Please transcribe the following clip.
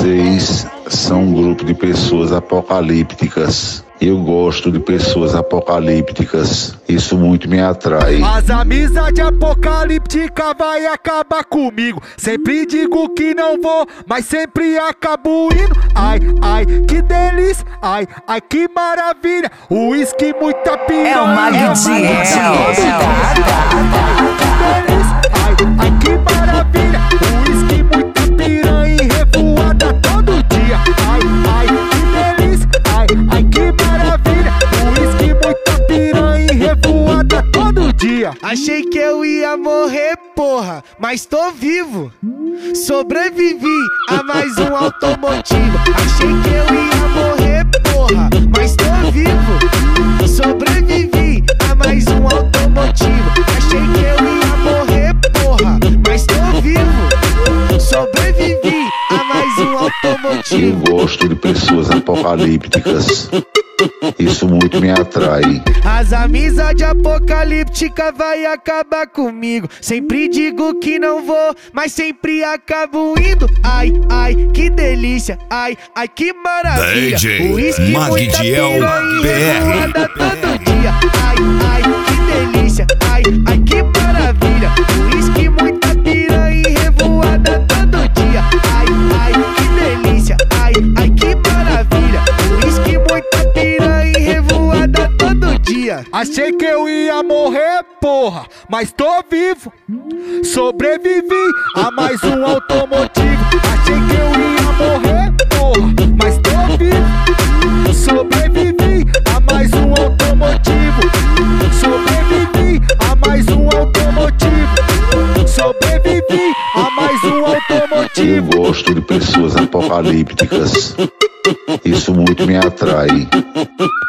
Vocês são um grupo de pessoas apocalípticas. Eu gosto de pessoas apocalípticas. Isso muito me atrai. As amizades apocalípticas vai acabar comigo. Sempre digo que não vou, mas sempre acabo indo. Ai, ai, que delícia. Ai, ai, que maravilha. Uísque, muita piranha. É o Magdiel. Ai, ai, que maravilha. Uísque, muita piranha e revoada todo dia. Ai, ai, que delícia. Ai, ai, que maravilha. Uísque, muita piranha e revoada todo dia. Achei que eu ia morrer, porra, mas tô vivo. Sobrevivi a mais um automotivo. Achei que eu ia morrer, porra, mas tô vivo. Sobrevivi a mais um automotivo. Achei que eu ia morrer, porra, mas tô vivo. Sobrevivi a mais um automotivo. Eu gosto de pessoas apocalípticas. Isso muito me atrai. As amizades apocalípticas vai acabar comigo. Sempre digo que não vou, mas sempre acabo indo. Ai, ai, que delícia. Ai, ai, que maravilha. DJ Uísque, Magdiel BR. todo dia. Ai, ai, que delícia. Ai, ai, que maravilha. Uísque, muita piranha e revoada todo dia. Ai, ai, que delícia. Ai, ai, que maravilha. Uísque, muita piranha e revoada todo dia. Achei que eu ia morrer, porra, mas tô vivo. Sobrevivi a mais um automotivo. Achei que eu ia morrer, porra, mas tô vivo. Sobrevivi a mais um automotivo. Sobrevivi a mais um automotivo. Sobrevivi a mais um Eu automotivo. gosto de pessoas apocalípticas. Isso muito me atrai.